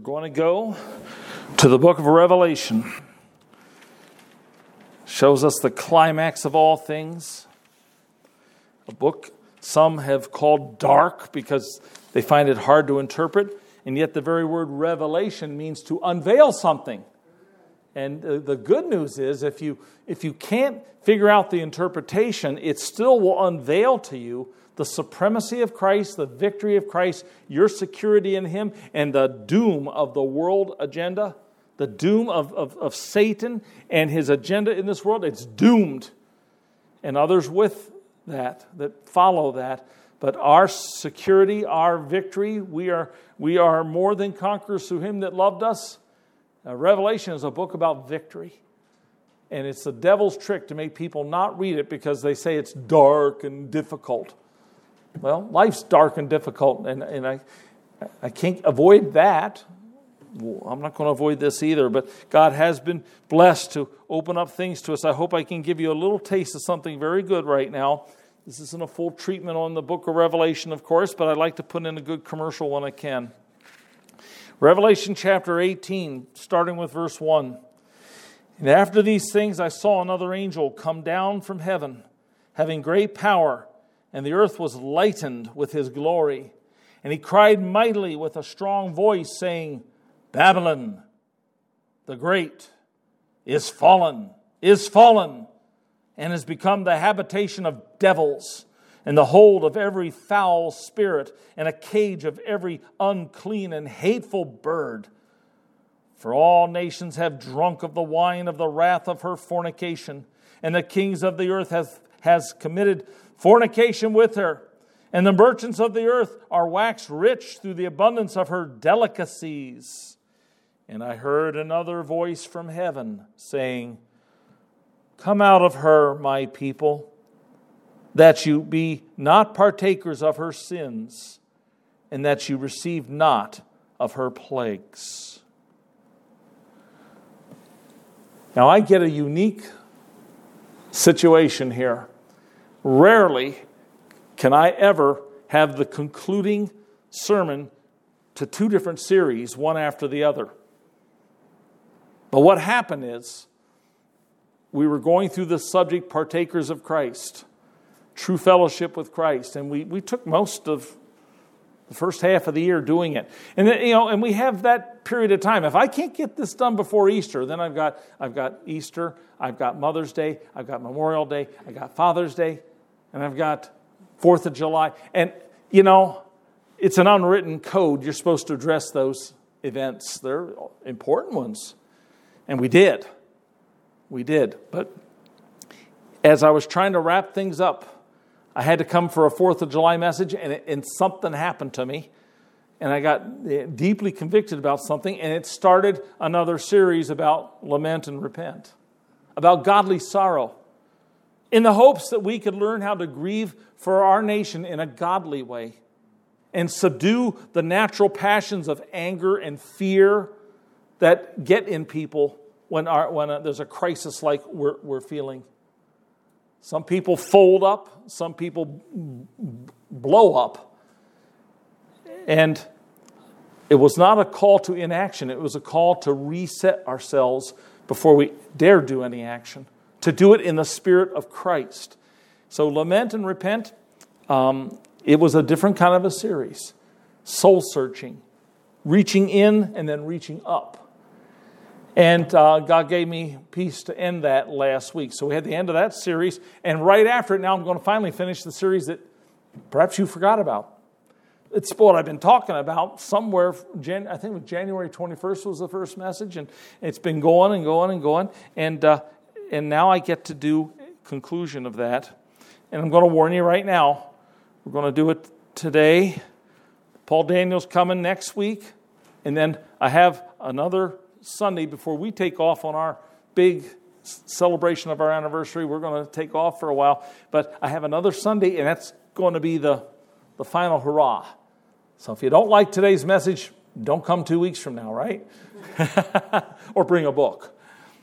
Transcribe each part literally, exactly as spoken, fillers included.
going to go to the book of Revelation. Shows us the climax of all things. A book some have called dark because they find it hard to interpret. And yet the very word revelation means to unveil something. And the good news is if you if you can't figure out the interpretation, it still will unveil to you the supremacy of Christ, the victory of Christ, your security in Him, and the doom of the world agenda, the doom of, of, of Satan and his agenda in this world. It's doomed. And others with that, that follow that. But our security, our victory, we are, we are more than conquerors through Him that loved us. Now, Revelation is a book about victory. And it's the devil's trick to make people not read it because they say it's dark and difficult. Well, life's dark and difficult, and, and I I can't avoid that. I'm not going to avoid this either, but God has been blessed to open up things to us. I hope I can give you a little taste of something very good right now. This isn't a full treatment on the book of Revelation, of course, but I'd like to put in a good commercial when I can. Revelation chapter eighteen, starting with verse one. And after these things I saw another angel come down from heaven, having great power, and the earth was lightened with his glory. And he cried mightily with a strong voice, saying, Babylon, the great, is fallen, is fallen, and has become the habitation of devils, and the hold of every foul spirit, and a cage of every unclean and hateful bird. For all nations have drunk of the wine of the wrath of her fornication, and the kings of the earth has, has committed fornication with her, and the merchants of the earth are waxed rich through the abundance of her delicacies. And I heard another voice from heaven saying, Come out of her, my people, that you be not partakers of her sins, and that you receive not of her plagues. Now I get a unique situation here. Rarely can I ever have the concluding sermon to two different series, one after the other. But what happened is, we were going through the subject, partakers of Christ, true fellowship with Christ, and we, we took most of the first half of the year doing it. And then, you know, and we have that period of time. If I can't get this done before Easter, then I've got I've got Easter, I've got Mother's Day, I've got Memorial Day, I've got Father's Day, and I've got Fourth of July. And, you know, it's an unwritten code. You're supposed to address those events. They're important ones. And we did. We did. But as I was trying to wrap things up, I had to come for a Fourth of July message, and, it, and something happened to me. And I got deeply convicted about something, and it started another series about lament and repent, about godly sorrow, in the hopes that we could learn how to grieve for our nation in a godly way and subdue the natural passions of anger and fear that get in people when, our, when a, there's a crisis like we're, we're feeling. Some people fold up, some people blow up. And it was not a call to inaction, it was a call to reset ourselves before we dare do any action, to do it in the Spirit of Christ. So lament and repent, um, it was a different kind of a series. Soul searching, reaching in and then reaching up. And uh, God gave me peace to end that last week. So we had the end of that series. And right after it, now I'm going to finally finish the series that perhaps you forgot about. It's what I've been talking about somewhere. Jan- I think it was January twenty-first was the first message. And it's been going and going and going. And uh, and now I get to do conclusion of that. And I'm going to warn you right now. We're going to do it today. Paul Daniel's coming next week. And then I have another Sunday before we take off on our big celebration of our anniversary. We're going to take off for a while. But I have another Sunday, and that's going to be the, the final hurrah. So if you don't like today's message, don't come two weeks from now, right? Or bring a book.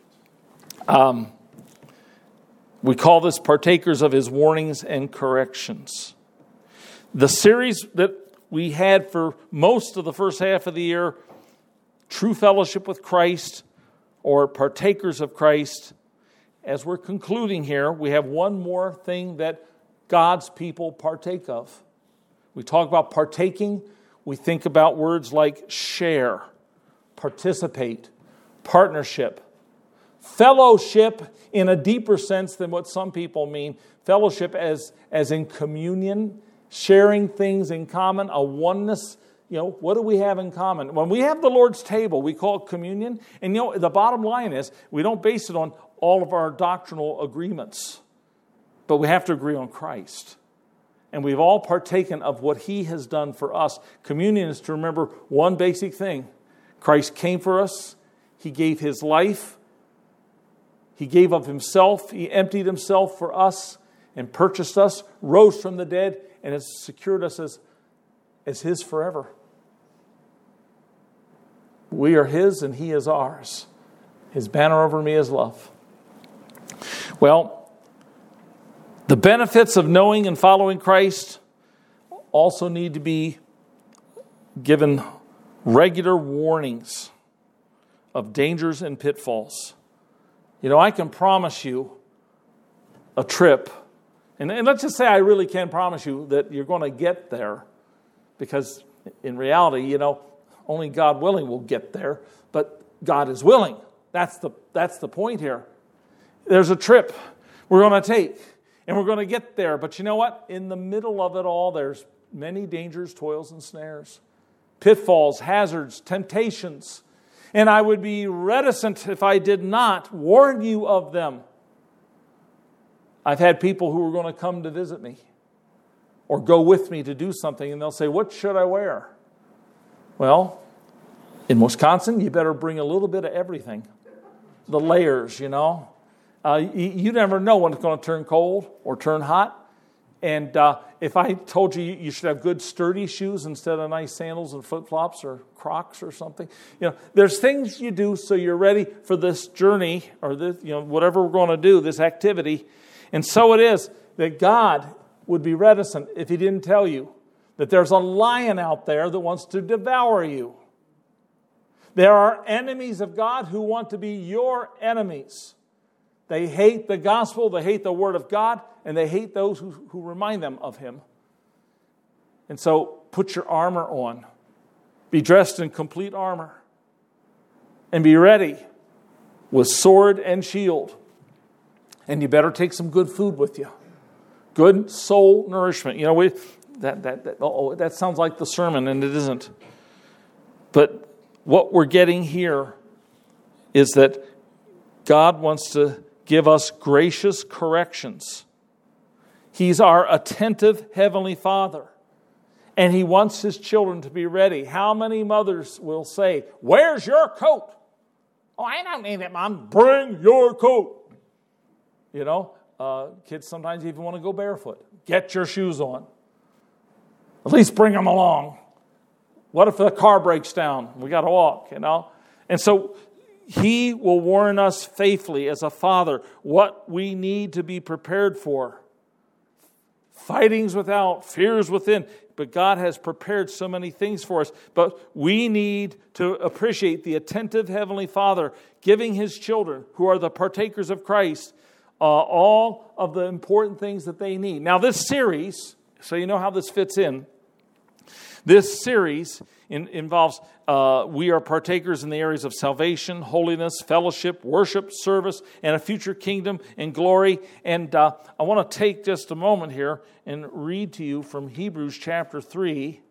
Um, we call this Partakers of His Warnings and Corrections. The series that we had for most of the first half of the year true fellowship with Christ or partakers of Christ. As we're concluding here, we have one more thing that God's people partake of. We talk about partaking. We think about words like share, participate, partnership, fellowship in a deeper sense than what some people mean. Fellowship as, as in communion, sharing things in common, a oneness. You know, what do we have in common? When we have the Lord's table, we call it communion. And you know, the bottom line is we don't base it on all of our doctrinal agreements, but we have to agree on Christ. And we've all partaken of what He has done for us. Communion is to remember one basic thing. Christ came for us. He gave His life. He gave of Himself. He emptied Himself for us and purchased us, rose from the dead, and has secured us as, as His forever. We are His and He is ours. His banner over me is love. Well, the benefits of knowing and following Christ also need to be given regular warnings of dangers and pitfalls. You know, I can promise you a trip, and, and let's just say I really can promise you that you're going to get there, because in reality, you know, only God willing will get there, but God is willing. That's the that's the point here. There's a trip we're going to take, and we're going to get there. But you know what? In the middle of it all, there's many dangers, toils, and snares, pitfalls, hazards, temptations. And I would be reticent if I did not warn you of them. I've had people who are going to come to visit me or go with me to do something, and they'll say, "What should I wear?" Well, in Wisconsin, you better bring a little bit of everything. The layers, you know. Uh, you, you never know when it's going to turn cold or turn hot. And uh, if I told you you should have good sturdy shoes instead of nice sandals and flip-flops or Crocs or something, you know, there's things you do so you're ready for this journey or this, you know, whatever we're going to do, this activity. And so it is that God would be reticent if He didn't tell you that there's a lion out there that wants to devour you. There are enemies of God who want to be your enemies. They hate the gospel, they hate the Word of God, and they hate those who, who remind them of Him. And so put your armor on. Be dressed in complete armor. And be ready with sword and shield. And you better take some good food with you. Good soul nourishment. You know, we that that that oh, that sounds like the sermon, and it isn't. But what we're getting here is that God wants to give us gracious corrections. He's our attentive Heavenly Father. And He wants His children to be ready. How many mothers will say, "Where's your coat?" "Oh, I don't need it, Mom." "Bring your coat." You know, uh, kids sometimes even want to go barefoot. Get your shoes on. At least bring them along. What if the car breaks down? We got to walk, you know. And so He will warn us faithfully as a father what we need to be prepared for. Fightings without, fears within. But God has prepared so many things for us. But we need to appreciate the attentive Heavenly Father giving His children, who are the partakers of Christ, uh, all of the important things that they need. Now this series, so you know how this fits in, this series in, involves, uh, we are partakers in the areas of salvation, holiness, fellowship, worship, service, and a future kingdom and glory. And uh, I want to take just a moment here and read to you from Hebrews chapter three.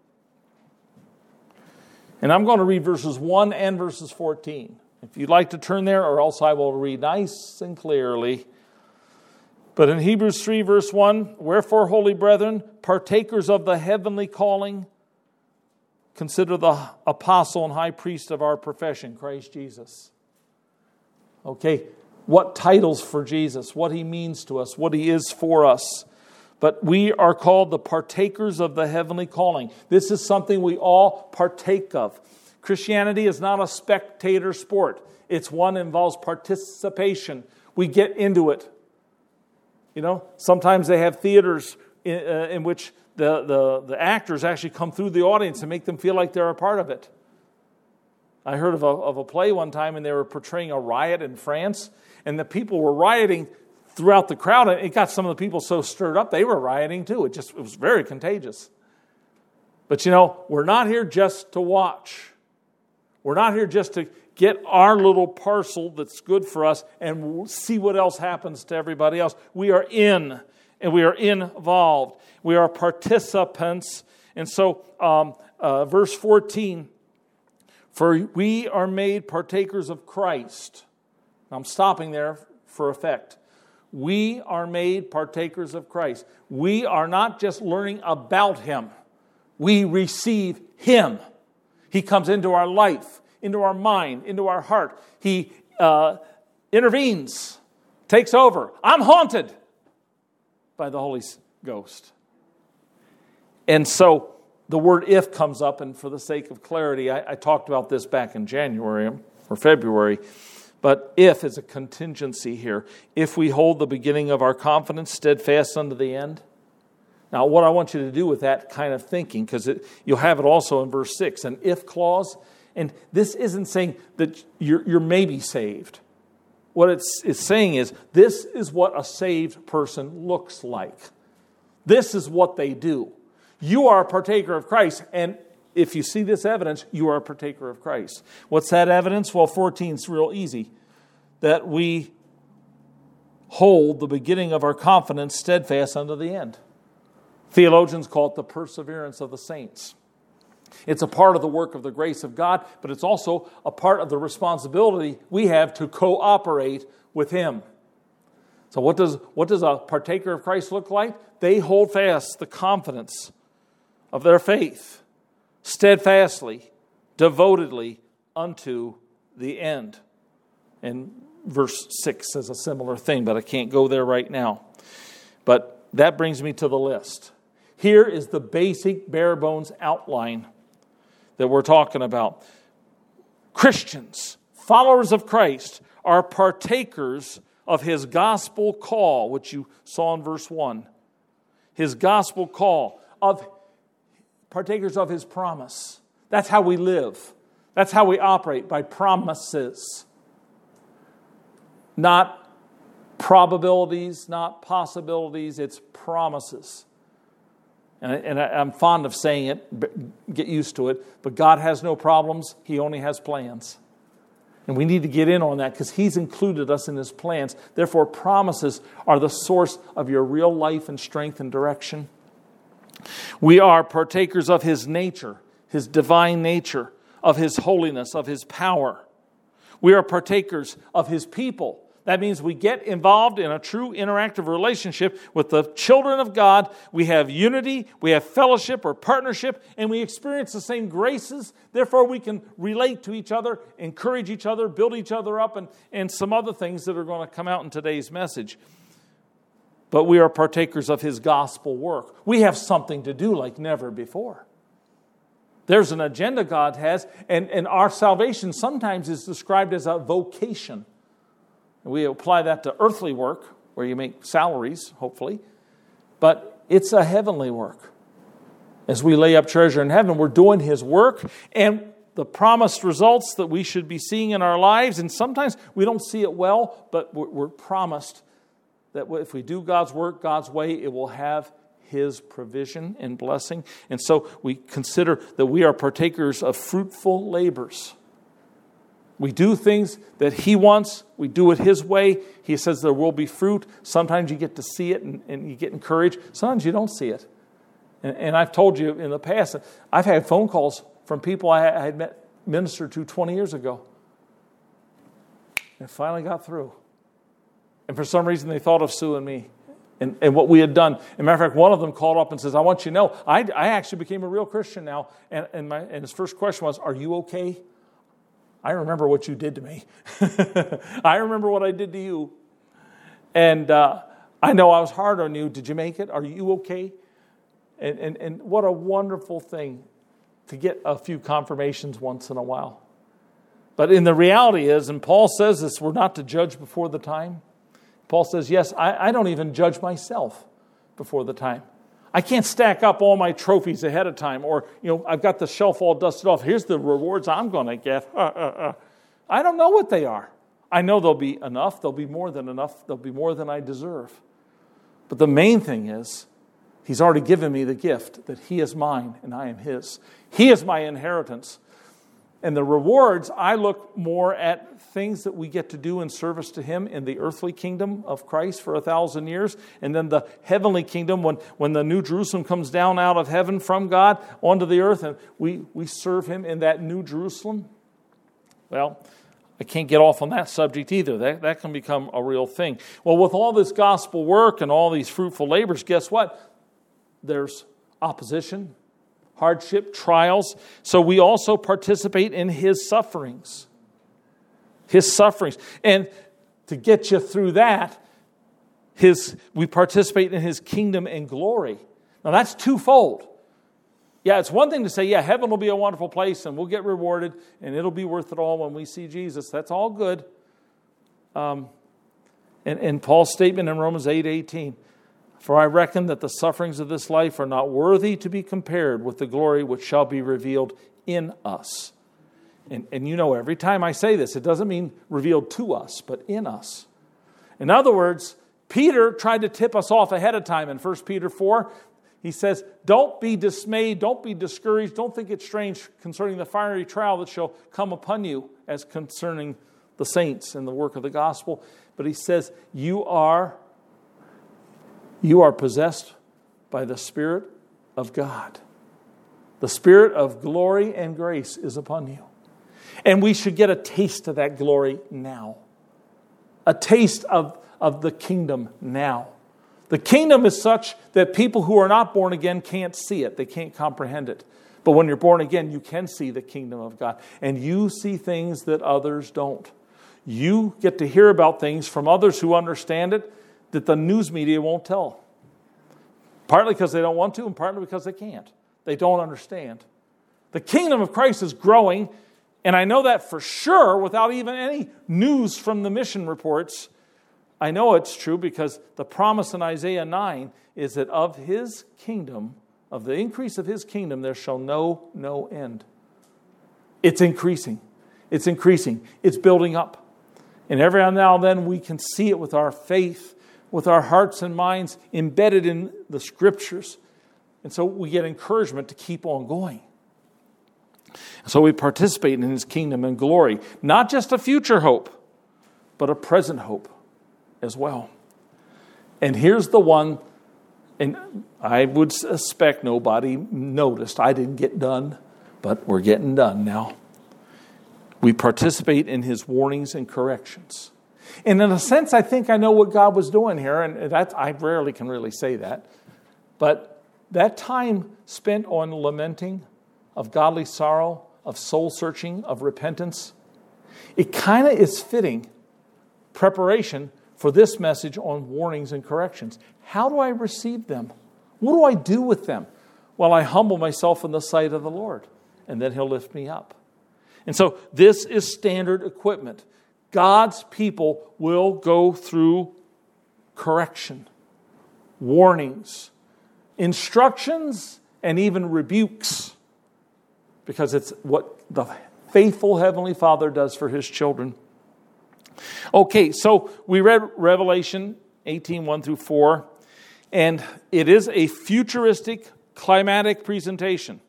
And I'm going to read verses one and verses fourteen. If you'd like to turn there, or else I will read nice and clearly. But in Hebrews three, verse one, "Wherefore, holy brethren, partakers of the heavenly calling, consider the apostle and high priest of our profession, Christ Jesus." Okay, what titles for Jesus, what He means to us, what He is for us. But we are called the partakers of the heavenly calling. This is something we all partake of. Christianity is not a spectator sport. It's one that involves participation. We get into it. You know, sometimes they have theaters in, uh, in which the, the, the actors actually come through the audience and make them feel like they're a part of it. I heard of a, of a play one time, and they were portraying a riot in France, and the people were rioting throughout the crowd, and it got some of the people so stirred up, they were rioting too. It just it was very contagious. But you know, we're not here just to watch. We're not here just to get our little parcel that's good for us and see what else happens to everybody else. We are in, and we are involved. We are participants. And so, um, uh, verse fourteen, for we are made partakers of Christ. I'm stopping there for effect. We are made partakers of Christ. We are not just learning about Him. We receive Him. He comes into our life, into our mind, into our heart. He uh, intervenes, takes over. I'm haunted by the Holy Ghost. And so the word if comes up, and for the sake of clarity, I, I talked about this back in January or February, but if is a contingency here. If we hold the beginning of our confidence steadfast unto the end. Now, what I want you to do with that kind of thinking, because you'll have it also in verse six, an if clause. And this isn't saying that you're, you're maybe saved. What it's, it's saying is, this is what a saved person looks like. This is what they do. You are a partaker of Christ, and if you see this evidence, you are a partaker of Christ. What's that evidence? Well, fourteen is real easy. That we hold the beginning of our confidence steadfast unto the end. Theologians call it the perseverance of the saints. It's a part of the work of the grace of God, but it's also a part of the responsibility we have to cooperate with Him. So what does, what does a partaker of Christ look like? They hold fast the confidence of their faith, steadfastly, devotedly unto the end. And verse six says a similar thing, but I can't go there right now. But that brings me to the list. Here is the basic bare bones outline that we're talking about. Christians, followers of Christ, are partakers of His gospel call, which you saw in verse one. His gospel call, of partakers of His promise. That's how we live. That's how we operate, by promises. Not probabilities, not possibilities, it's promises. And, and I, I'm fond of saying it, get used to it, but God has no problems, He only has plans. And we need to get in on that because He's included us in His plans. Therefore, promises are the source of your real life and strength and direction. We are partakers of His nature, His divine nature, of His holiness, of His power. We are partakers of His people. That means we get involved in a true interactive relationship with the children of God. We have unity, we have fellowship or partnership, and we experience the same graces. Therefore, we can relate to each other, encourage each other, build each other up, and, and some other things that are going to come out in today's message. But we are partakers of His gospel work. We have something to do like never before. There's an agenda God has, and, and our salvation sometimes is described as a vocation. We apply that to earthly work, where you make salaries, hopefully. But it's a heavenly work. As we lay up treasure in heaven, we're doing His work, and the promised results that we should be seeing in our lives, and sometimes we don't see it well, but we're promised that if we do God's work God's way, it will have His provision and blessing. And so we consider that we are partakers of fruitful labors. We do things that He wants. We do it His way. He says there will be fruit. Sometimes you get to see it and, and you get encouraged. Sometimes you don't see it. And, and I've told you in the past, I've had phone calls from people I had met, ministered to twenty years ago. And it finally got through. And for some reason, they thought of Sue and me and, and what we had done. As a matter of fact, one of them called up and says, I want you to know, I, I actually became a real Christian now. And, and, my, and his first question was, are you okay? I remember what you did to me. I remember what I did to you. And uh, I know I was hard on you. Did you make it? Are you okay? And, and, and what a wonderful thing to get a few confirmations once in a while. But in the reality is, and Paul says this, we're not to judge before the time. Paul says, yes, I, I don't even judge myself before the time. I can't stack up all my trophies ahead of time, or, you know, I've got the shelf all dusted off. Here's the rewards I'm going to get. I don't know what they are. I know there'll be enough. There'll be more than enough. There'll be more than I deserve. But the main thing is, He's already given me the gift that He is mine and I am His. He is my inheritance. And the rewards, I look more at things that we get to do in service to Him in the earthly kingdom of Christ for a thousand years. And then the heavenly kingdom, when, when the New Jerusalem comes down out of heaven from God onto the earth, and we, we serve Him in that New Jerusalem. Well, I can't get off on that subject either. That, that can become a real thing. Well, with all this gospel work and all these fruitful labors, guess what? There's opposition, hardship, trials. So we also participate in His sufferings. His sufferings. And to get you through that, his we participate in His kingdom and glory. Now that's twofold. Yeah, it's one thing to say, yeah, heaven will be a wonderful place and we'll get rewarded and it'll be worth it all when we see Jesus. That's all good. Um, and, and Paul's statement in Romans eight eighteen, for I reckon that the sufferings of this life are not worthy to be compared with the glory which shall be revealed in us. And, and you know, every time I say this, it doesn't mean revealed to us, but in us. In other words, Peter tried to tip us off ahead of time in First Peter four. He says, don't be dismayed, don't be discouraged, don't think it strange concerning the fiery trial that shall come upon you as concerning the saints and the work of the gospel. But he says, you are, you are possessed by the Spirit of God. The Spirit of glory and grace is upon you. And we should get a taste of that glory now. A taste of, of the kingdom now. The kingdom is such that people who are not born again can't see it. They can't comprehend it. But when you're born again, you can see the kingdom of God. And you see things that others don't. You get to hear about things from others who understand it that the news media won't tell. Partly because they don't want to and partly because they can't. They don't understand. The kingdom of Christ is growing, and I know that for sure without even any news from the mission reports. I know it's true because the promise in Isaiah nine is that of His kingdom, of the increase of His kingdom, there shall no, no end. It's increasing. It's increasing. It's building up. And every now and then we can see it with our faith, with our hearts and minds embedded in the Scriptures. And so we get encouragement to keep on going. So we participate in His kingdom and glory. Not just a future hope, but a present hope as well. And here's the one, and I would suspect nobody noticed. I didn't get done, but we're getting done now. We participate in His warnings and corrections. And in a sense, I think I know what God was doing here, and that, I rarely can really say that. But that time spent on lamenting, of godly sorrow, of soul searching, of repentance, it kind of is fitting preparation for this message on warnings and corrections. How do I receive them? What do I do with them? Well, I humble myself in the sight of the Lord, and then He'll lift me up. And so this is standard equipment. God's people will go through correction, warnings, instructions, and even rebukes, because it's what the faithful Heavenly Father does for His children. Okay, so we read Revelation eighteen, one through four, and it is a futuristic, climatic presentation.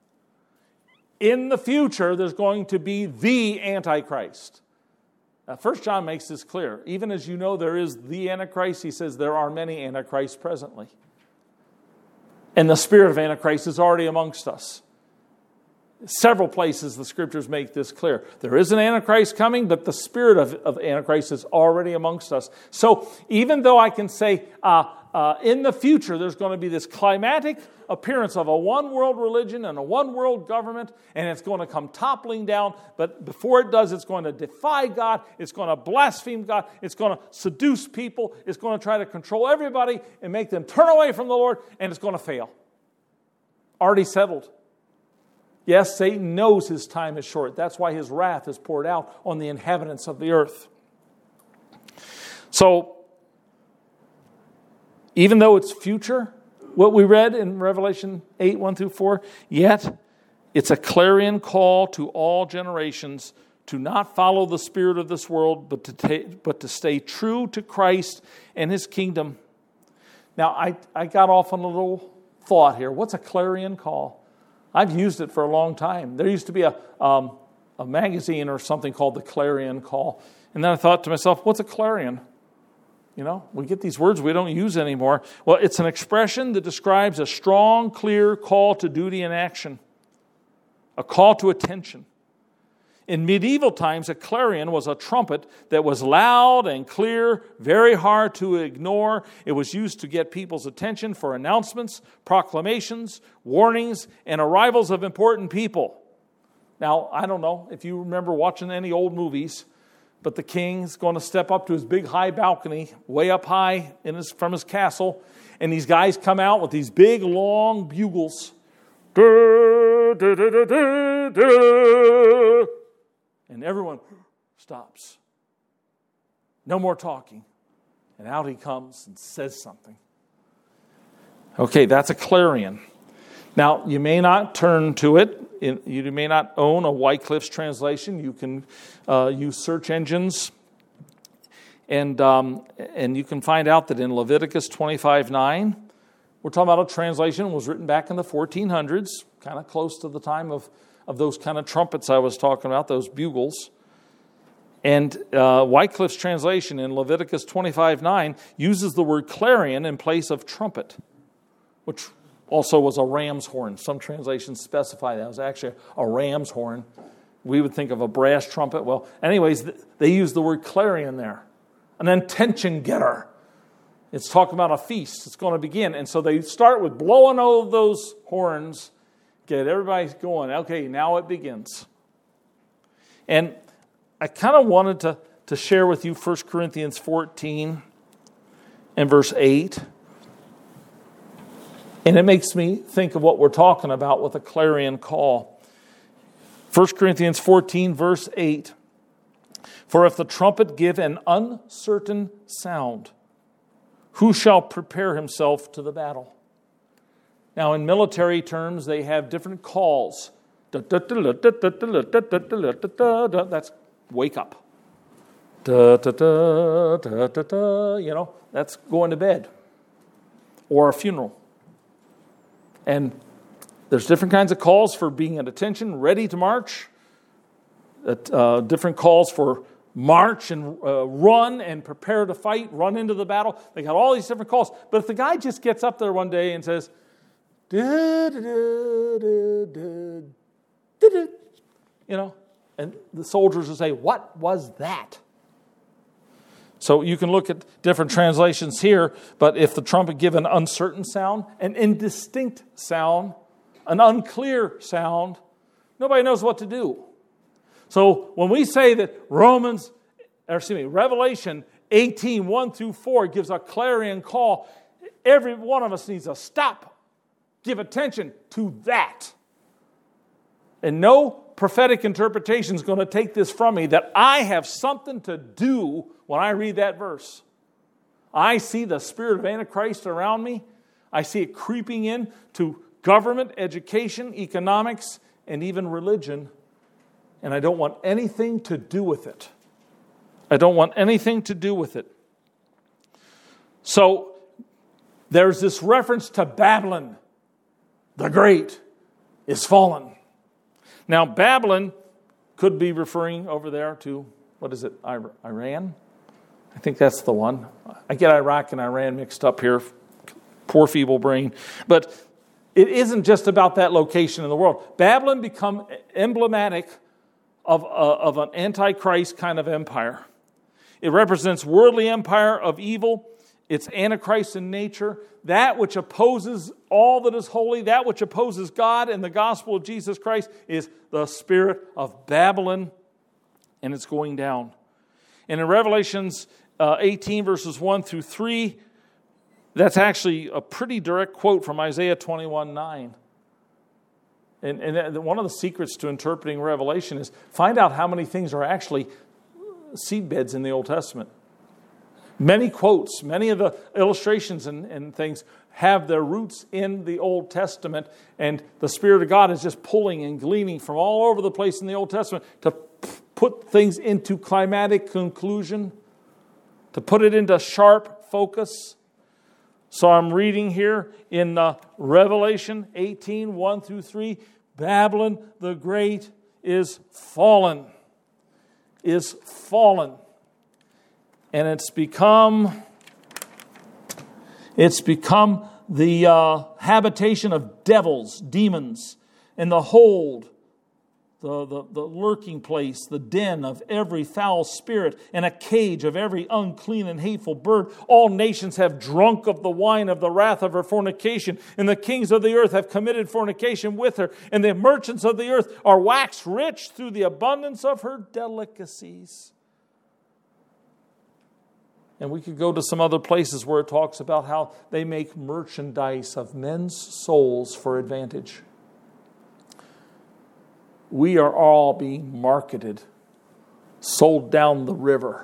In the future, there's going to be the Antichrist. Now, First John makes this clear. Even as you know there is the Antichrist, he says there are many Antichrists presently. And the spirit of Antichrist is already amongst us. Several places the Scriptures make this clear. There is an Antichrist coming, but the spirit of, of Antichrist is already amongst us. So even though I can say uh, uh, in the future there's going to be this climatic appearance of a one-world religion and a one-world government, and it's going to come toppling down, but before it does, it's going to defy God, it's going to blaspheme God, it's going to seduce people, it's going to try to control everybody and make them turn away from the Lord, and it's going to fail. Already settled. Yes, Satan knows his time is short. That's why his wrath is poured out on the inhabitants of the earth. So, even though it's future, what we read in Revelation eight, one through four? Yet it's a clarion call to all generations to not follow the spirit of this world, but to ta- but to stay true to Christ and his kingdom. Now, I, I got off on a little thought here. What's a clarion call? I've used it for a long time. There used to be a um, a magazine or something called the Clarion Call. And then I thought to myself, what's a clarion? You know, we get these words we don't use anymore. Well, it's an expression that describes a strong, clear call to duty and action, a call to attention. In medieval times, a clarion was a trumpet that was loud and clear, very hard to ignore. It was used to get people's attention for announcements, proclamations, warnings, and arrivals of important people. Now, I don't know if you remember watching any old movies, but the king's going to step up to his big high balcony, way up high in his, from his castle, and these guys come out with these big, long bugles. Du, du, du, du, du, du. And everyone stops. No more talking. And out he comes and says something. Okay, that's a clarion. Now, you may not turn to it. You may not own a Wycliffe's translation. You can uh, use search engines. And, um, and you can find out that in Leviticus twenty-five nine, we're talking about a translation that was written back in the fourteen hundreds, kind of close to the time of, of those kind of trumpets I was talking about, those bugles. And uh, Wycliffe's translation in Leviticus twenty-five nine uses the word clarion in place of trumpet, which also was a ram's horn. Some translations specify that it was actually a ram's horn. We would think of a brass trumpet. Well, anyways, they use the word clarion there. An attention getter. It's talking about a feast. It's going to begin. And so they start with blowing all of those horns, get everybody going. Okay, now it begins. And I kind of wanted to, to share with you First Corinthians fourteen and verse eight. And it makes me think of what we're talking about with a clarion call. First Corinthians fourteen, verse eight. For if the trumpet give an uncertain sound, who shall prepare himself to the battle? Now, in military terms, they have different calls. That's wake up. You know, that's going to bed. Or a funeral. And there's different kinds of calls for being at attention, ready to march. Uh, different calls for march and uh, run and prepare to fight, run into the battle. They got all these different calls. But if the guy just gets up there one day and says, da, da, da, da, da, da, da, you know, and the soldiers will say, what was that? So you can look at different translations here, but if the trumpet give an uncertain sound, an indistinct sound, an unclear sound, nobody knows what to do. So when we say that Romans, or excuse me, Revelation eighteen, one through four gives a clarion call, every one of us needs to stop, give attention to that. And no prophetic interpretation is going to take this from me that I have something to do when I read that verse. I see the spirit of Antichrist around me. I see it creeping in to government, education, economics, and even religion. And I don't want anything to do with it. I don't want anything to do with it. So there's this reference to Babylon, the Great, is fallen. Now, Babylon could be referring over there to, what is it, Iran? I think that's the one. I get Iraq and Iran mixed up here. Poor feeble brain. But it isn't just about that location in the world. Babylon become emblematic of, uh, of an antichrist kind of empire. It represents worldly empire of evil. It's antichrist in nature. That which opposes all that is holy, that which opposes God and the gospel of Jesus Christ is the spirit of Babylon, and it's going down. And in Revelations uh, eighteen, verses one through three, that's actually a pretty direct quote from Isaiah twenty-one nine. And, and one of the secrets to interpreting Revelation is find out how many things are actually seedbeds in the Old Testament. Many quotes, many of the illustrations and, and things have their roots in the Old Testament, and the Spirit of God is just pulling and gleaning from all over the place in the Old Testament to p- put things into climatic conclusion, to put it into sharp focus. So I'm reading here in uh, Revelation eighteen, one through three, Babylon the Great is fallen, is fallen. And it's become, it's become the uh, habitation of devils, demons, and the hold, the, the, the lurking place, the den of every foul spirit, and a cage of every unclean and hateful bird. All nations have drunk of the wine of the wrath of her fornication, and the kings of the earth have committed fornication with her, and the merchants of the earth are waxed rich through the abundance of her delicacies. And we could go to some other places where it talks about how they make merchandise of men's souls for advantage. We are all being marketed, sold down the river.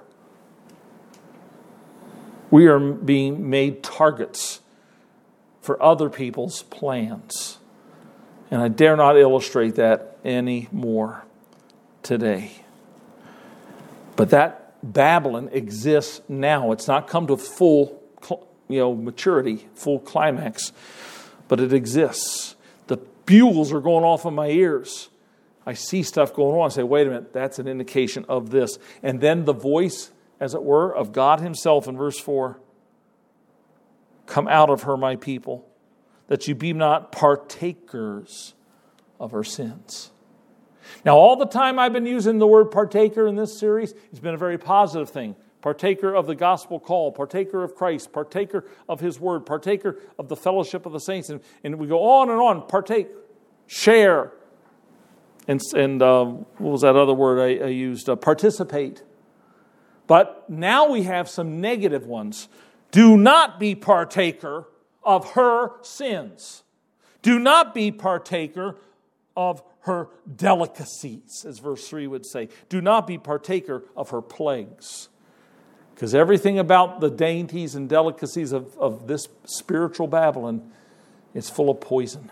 We are being made targets for other people's plans. And I dare not illustrate that anymore today. But that Babylon exists now. It's not come to full, you know, maturity, full climax, but it exists. The bugles are going off in my ears. I see stuff going on. I say, wait a minute, that's an indication of this. And then the voice, as it were, of God himself in verse four, come out of her, my people, that you be not partakers of her sins. Now, all the time I've been using the word partaker in this series, it's been a very positive thing. Partaker of the gospel call, partaker of Christ, partaker of his word, partaker of the fellowship of the saints. And, and we go on and on, partake, share. And, and uh, what was that other word I, I used? Uh, participate. But now we have some negative ones. Do not be partaker of her sins. Do not be partaker of her delicacies, as verse three would say. Do not be partaker of her plagues. Because everything about the dainties and delicacies of, of this spiritual Babylon is full of poison.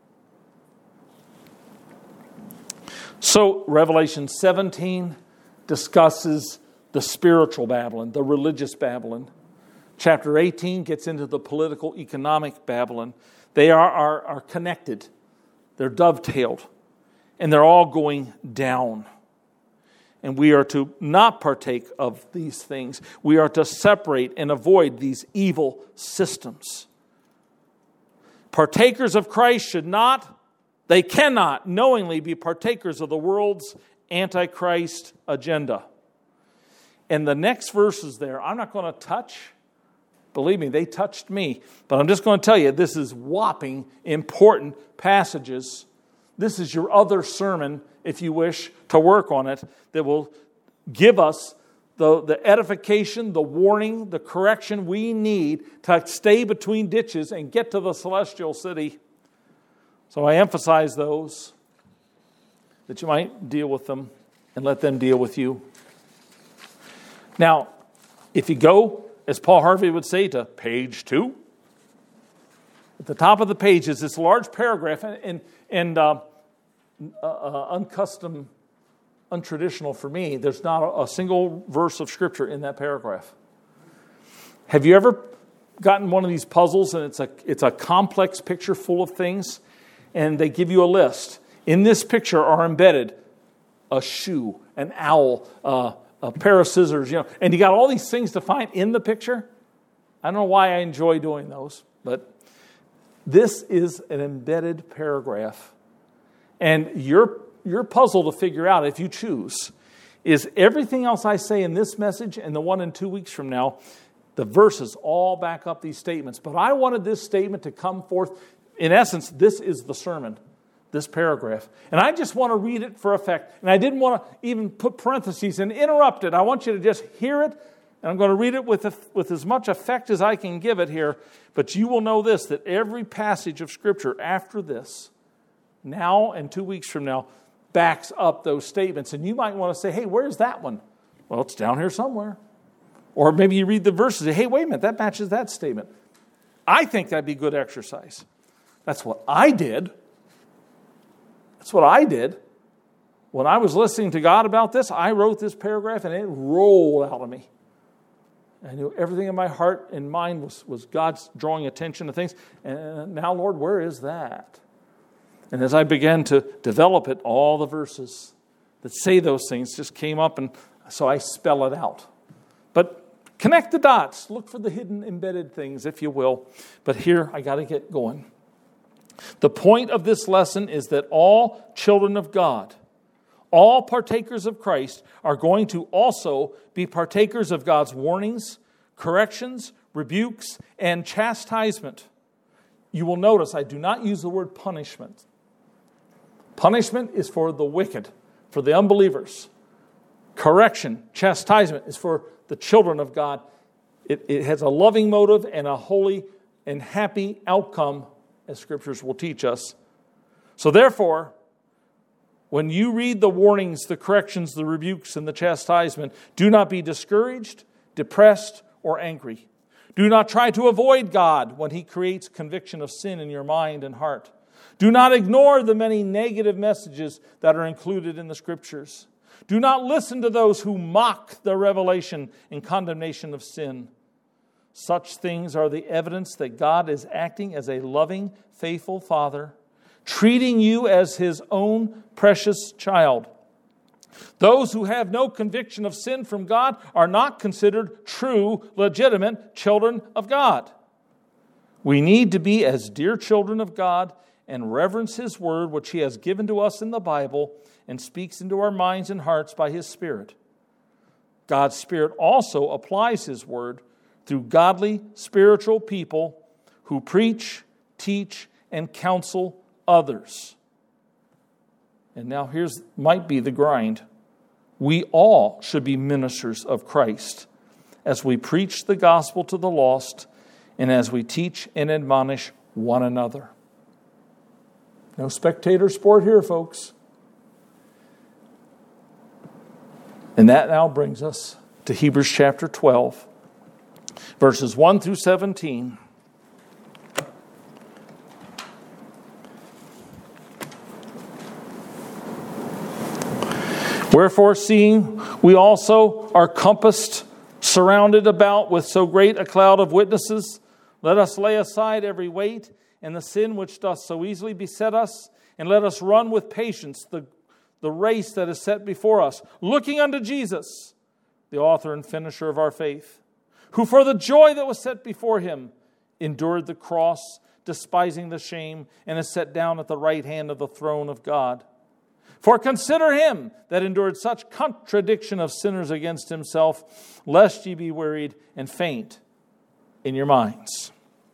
So Revelation seventeen discusses the spiritual Babylon, the religious Babylon. Chapter eighteen gets into the political, economic Babylon. They are, are, are connected. They're dovetailed. And they're all going down. And we are to not partake of these things. We are to separate and avoid these evil systems. Partakers of Christ should not, they cannot knowingly be partakers of the world's antichrist agenda. And the next verses there, I'm not going to touch. Believe me, they touched me. But I'm just going to tell you, this is whopping important passages. This is your other sermon, if you wish to work on it, that will give us the, the edification, the warning, the correction we need to stay between ditches and get to the celestial city. So I emphasize those, that you might deal with them and let them deal with you. Now, if you go, as Paul Harvey would say, to page two, at the top of the page is this large paragraph, and, and, and uh, uh, uncustom, untraditional for me, there's not a, a single verse of Scripture in that paragraph. Have you ever gotten one of these puzzles, and it's a it's a complex picture full of things, and they give you a list? In this picture are embedded a shoe, an owl, uh, a pair of scissors, you know, and you got all these things to find in the picture. I don't know why I enjoy doing those, but this is an embedded paragraph. And your, your puzzle to figure out, if you choose, is everything else I say in this message and the one in two weeks from now, the verses all back up these statements. But I wanted this statement to come forth. In essence, this is the sermon, this paragraph. And I just want to read it for effect. And I didn't want to even put parentheses and interrupt it. I want you to just hear it. And I'm going to read it with, with as much effect as I can give it here. But you will know this, that every passage of Scripture after this, now and two weeks from now, backs up those statements. And you might want to say, hey, where's that one? Well, it's down here somewhere. Or maybe you read the verses and say, hey, wait a minute, that matches that statement. I think that'd be good exercise. That's what I did. That's what I did. When I was listening to God about this, I wrote this paragraph and it rolled out of me. I knew everything in my heart and mind was, was God's drawing attention to things. And now, Lord, where is that? And as I began to develop it, all the verses that say those things just came up, and so I spell it out. But connect the dots. Look for the hidden, embedded things, if you will. But here, I got to get going. The point of this lesson is that all children of God, all partakers of Christ, are going to also be partakers of God's warnings, corrections, rebukes, and chastisement. You will notice I do not use the word punishment. Punishment is for the wicked, for the unbelievers. Correction, chastisement is for the children of God. It, it has a loving motive and a holy and happy outcome, as Scriptures will teach us. So therefore, when you read the warnings, the corrections, the rebukes, and the chastisement, do not be discouraged, depressed, or angry. Do not try to avoid God when He creates conviction of sin in your mind and heart. Do not ignore the many negative messages that are included in the Scriptures. Do not listen to those who mock the revelation and condemnation of sin. Such things are the evidence that God is acting as a loving, faithful Father, treating you as His own precious child. Those who have no conviction of sin from God are not considered true, legitimate children of God. We need to be as dear children of God and reverence His word, which He has given to us in the Bible and speaks into our minds and hearts by His Spirit. God's Spirit also applies His word through godly, spiritual people who preach, teach, and counsel others. And now here's might be the grind. We all should be ministers of Christ as we preach the gospel to the lost and as we teach and admonish one another. No spectator sport here, folks. And that now brings us to Hebrews chapter twelve, verses one through seventeen. Wherefore, seeing we also are compassed, surrounded about with so great a cloud of witnesses, let us lay aside every weight and the sin which doth so easily beset us, and let us run with patience the, the race that is set before us, looking unto Jesus, the author and finisher of our faith, who for the joy that was set before Him endured the cross, despising the shame, and is set down at the right hand of the throne of God. For consider Him that endured such contradiction of sinners against Himself, lest ye be wearied and faint in your minds.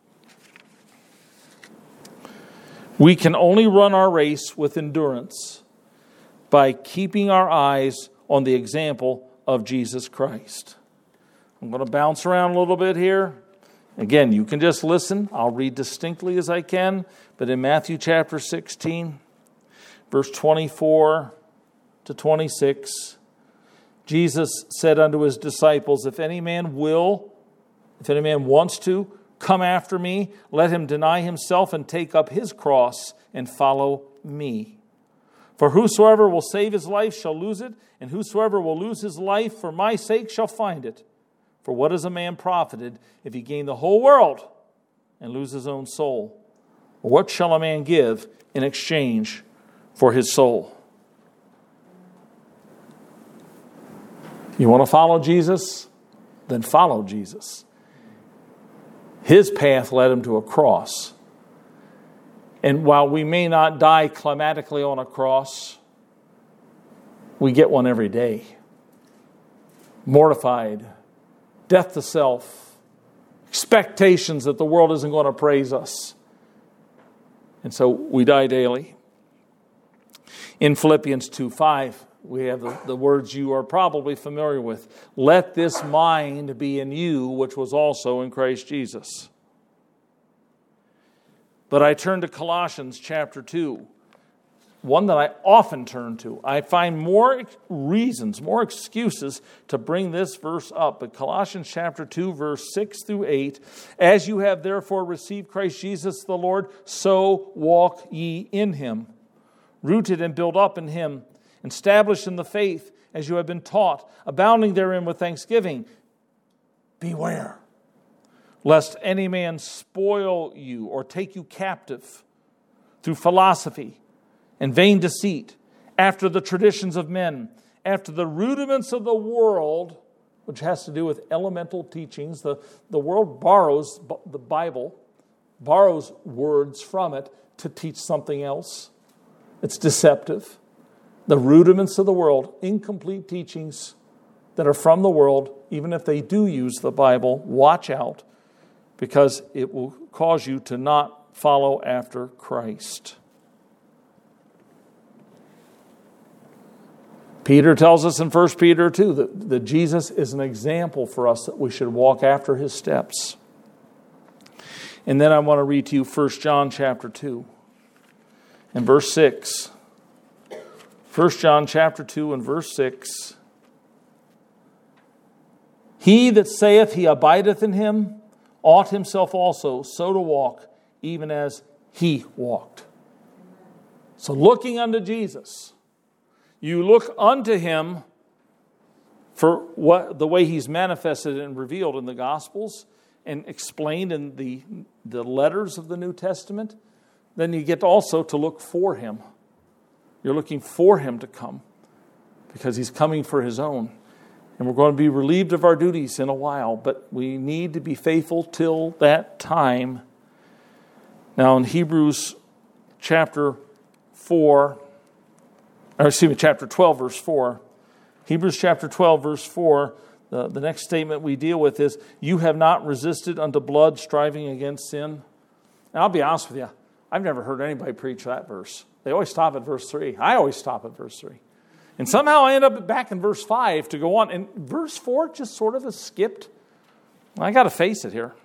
We can only run our race with endurance by keeping our eyes on the example of Jesus Christ. I'm going to bounce around a little bit here. Again, you can just listen. I'll read distinctly as I can. But in Matthew chapter sixteen, verse twenty-four to twenty-six, Jesus said unto His disciples, If any man will, if any man wants to, come after me, let him deny himself and take up his cross and follow me. For whosoever will save his life shall lose it, and whosoever will lose his life for my sake shall find it. For what is a man profited if he gain the whole world and lose his own soul? Or what shall a man give in exchange for his soul? You want to follow Jesus? Then follow Jesus. His path led Him to a cross. And while we may not die climatically on a cross, we get one every day. Mortified, death to self, expectations that the world isn't going to praise us. And so we die daily. In Philippians two five, we have the, the words you are probably familiar with. Let this mind be in you, which was also in Christ Jesus. But I turn to Colossians chapter two. one that I often turn to. I find more reasons, more excuses to bring this verse up. But Colossians chapter two, verse six through eight, as you have therefore received Christ Jesus the Lord, so walk ye in him, rooted and built up in him, established in the faith as you have been taught, abounding therein with thanksgiving. Beware, lest any man spoil you or take you captive through philosophy and vain deceit, after the traditions of men, after the rudiments of the world, which has to do with elemental teachings. The, the world borrows the Bible, borrows words from it to teach something else. It's deceptive. The rudiments of the world, incomplete teachings that are from the world, even if they do use the Bible, watch out, because it will cause you to not follow after Christ. Peter tells us in First Peter two that, that Jesus is an example for us, that we should walk after his steps. And then I want to read to you First John chapter two and verse six. First John chapter two and verse six. He that saith he abideth in him ought himself also so to walk, even as he walked. So looking unto Jesus, you look unto him for what the way he's manifested and revealed in the Gospels and explained in the, the letters of the New Testament. Then you get also to look for him. You're looking for him to come because he's coming for his own. And we're going to be relieved of our duties in a while, but we need to be faithful till that time. Now in Hebrews chapter four, or excuse me, chapter twelve, verse four. Hebrews chapter twelve, verse four, the, the next statement we deal with is, you have not resisted unto blood, striving against sin. Now I'll be honest with you, I've never heard anybody preach that verse. They always stop at verse three. I always stop at verse three. And somehow I end up back in verse five to go on. And verse four just sort of is skipped. I got to face it here.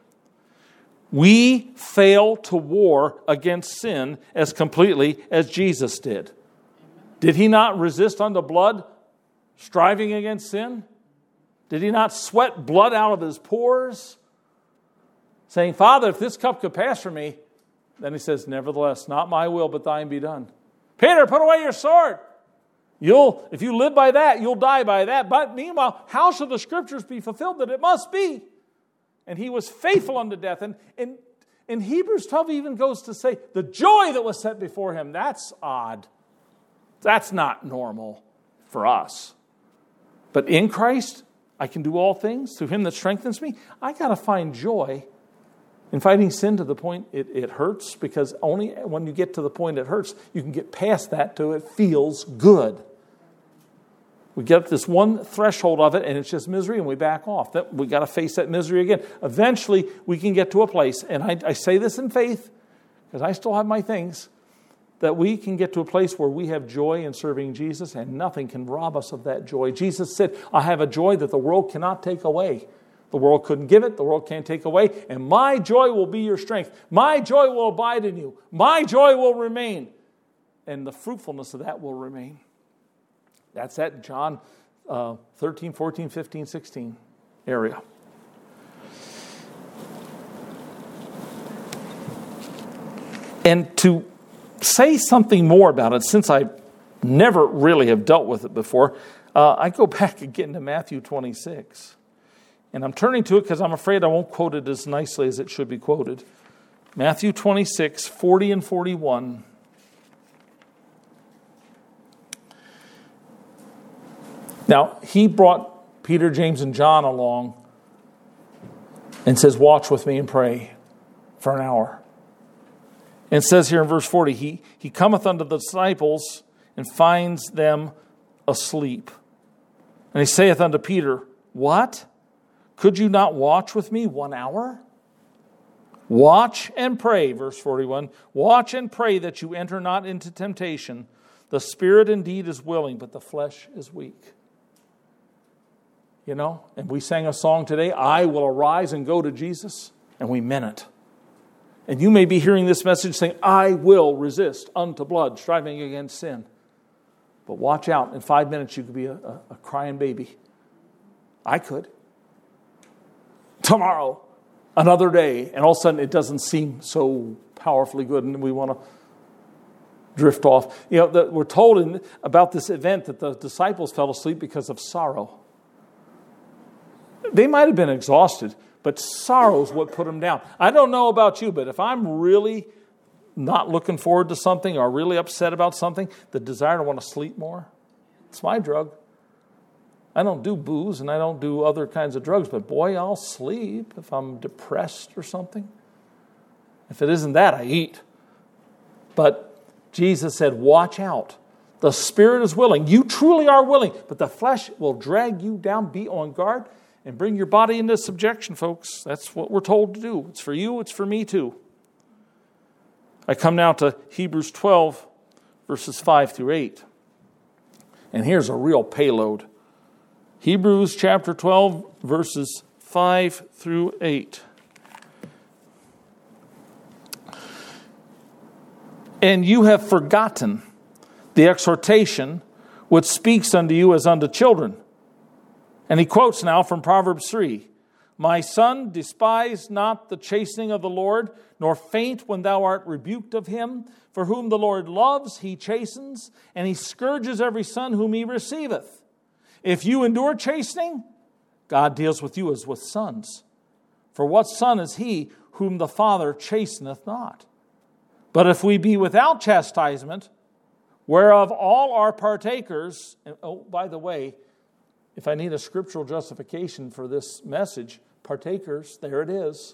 We fail to war against sin as completely as Jesus did. Did he not resist unto blood, striving against sin? Did he not sweat blood out of his pores, saying, Father, if this cup could pass from me? Then he says, nevertheless, not my will, but thine be done. Peter, put away your sword. You'll, if you live by that, you'll die by that. But meanwhile, how shall the scriptures be fulfilled that it must be? And he was faithful unto death. And in, in Hebrews twelve even goes to say, the joy that was set before him. That's odd. That's not normal for us. But in Christ, I can do all things through him that strengthens me. I got to find joy in fighting sin to the point it, it hurts, because only when you get to the point it hurts, you can get past that to it feels good. We get this one threshold of it, and it's just misery, and we back off. That we got to face that misery again. Eventually, we can get to a place, and I, I say this in faith, because I still have my things, that we can get to a place where we have joy in serving Jesus, and nothing can rob us of that joy. Jesus said, I have a joy that the world cannot take away. The world couldn't give it, the world can't take away, and my joy will be your strength. My joy will abide in you. My joy will remain, and the fruitfulness of that will remain. That's that John uh, thirteen, fourteen, fifteen, sixteen area. And to say something more about it, since I never really have dealt with it before, uh, I go back again to Matthew twenty-six. And I'm turning to it because I'm afraid I won't quote it as nicely as it should be quoted. Matthew twenty-six, forty and forty-one. Now, he brought Peter, James, and John along and says, watch with me and pray for an hour. And it says here in verse forty, he, he cometh unto the disciples and finds them asleep. And he saith unto Peter, what? Could you not watch with me one hour? Watch and pray, verse forty-one. Watch and pray that you enter not into temptation. The spirit indeed is willing, but the flesh is weak. You know, and we sang a song today, I will arise and go to Jesus, and we meant it. And you may be hearing this message saying, I will resist unto blood, striving against sin. But watch out. In five minutes, you could be a, a, a crying baby. I could. Tomorrow, another day, and all of a sudden it doesn't seem so powerfully good, and we want to drift off. You know, the, we're told in, about this event that the disciples fell asleep because of sorrow. They might have been exhausted, but sorrow is what put them down. I don't know about you, but if I'm really not looking forward to something or really upset about something, the desire to want to sleep more, it's my drug. I don't do booze and I don't do other kinds of drugs, but boy, I'll sleep if I'm depressed or something. If it isn't that, I eat. But Jesus said, watch out. The spirit is willing. You truly are willing, but the flesh will drag you down. Be on guard and bring your body into subjection, folks. That's what we're told to do. It's for you. It's for me too. I come now to Hebrews twelve, verses five through eight. And here's a real payload. Hebrews chapter twelve, verses five through eight. And you have forgotten the exhortation which speaks unto you as unto children. And he quotes now from Proverbs three. My son, despise not the chastening of the Lord, nor faint when thou art rebuked of him. For whom the Lord loves, he chastens, and he scourges every son whom he receiveth. If you endure chastening, God deals with you as with sons. For what son is he whom the Father chasteneth not? But if we be without chastisement, whereof all are partakers, and oh, by the way, if I need a scriptural justification for this message, partakers, there it is.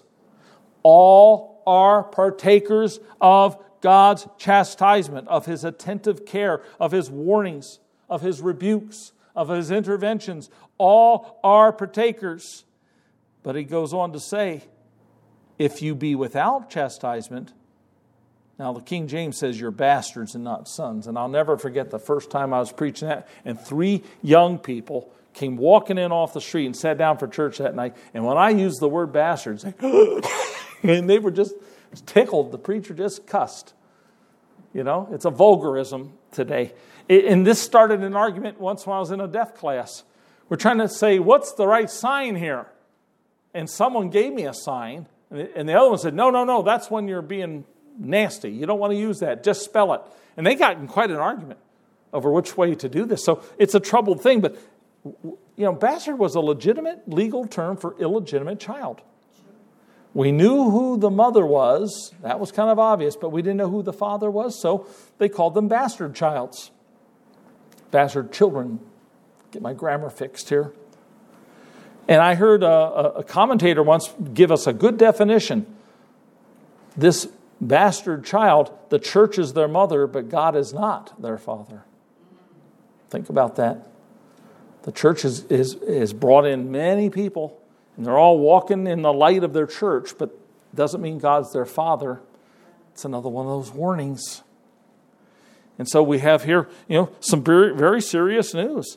All are partakers of God's chastisement, of his attentive care, of his warnings, of his rebukes, of his interventions. All are partakers. But he goes on to say, if you be without chastisement, now the King James says you're bastards and not sons. And I'll never forget the first time I was preaching that, and three young people came walking in off the street and sat down for church that night. And when I used the word bastards, and they were just tickled. The preacher just cussed. You know, it's a vulgarism today. And this started an argument once when I was in a deaf class. We're trying to say, what's the right sign here? And someone gave me a sign, and the other one said, no, no, no, that's when you're being nasty. You don't want to use that. Just spell it. And they got in quite an argument over which way to do this. So it's a troubled thing, but you know, bastard was a legitimate legal term for illegitimate child. We knew who the mother was. That was kind of obvious, but we didn't know who the father was, so they called them bastard childs. Bastard children. Get my grammar fixed here. And I heard a, a commentator once give us a good definition. This bastard child, the church is their mother, but God is not their father. Think about that. The church is, is, is brought in many people, and they're all walking in the light of their church, but it doesn't mean God's their father. It's another one of those warnings. And so we have here, you know, some very, very serious news.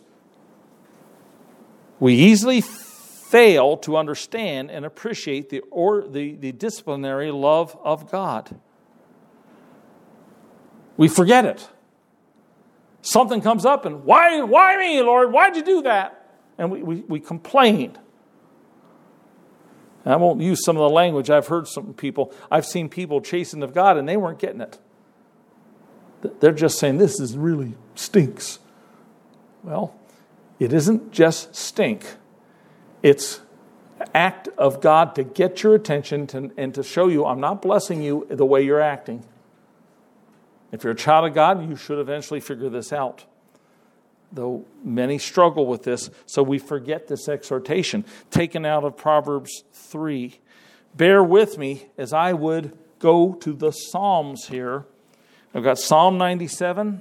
We easily fail to understand and appreciate the, or, the, the disciplinary love of God. We forget it. Something comes up and, why, why me, Lord? Why'd you do that? And we, we, we complain. And I won't use some of the language. I've heard some people, I've seen people chastened of God and they weren't getting it. They're just saying, this is really stinks. Well, it isn't just stink. It's an act of God to get your attention to, and to show you, I'm not blessing you the way you're acting. If you're a child of God, you should eventually figure this out. Though many struggle with this, so we forget this exhortation, taken out of Proverbs three. Bear with me as I would go to the Psalms here. I've got Psalm ninety-seven.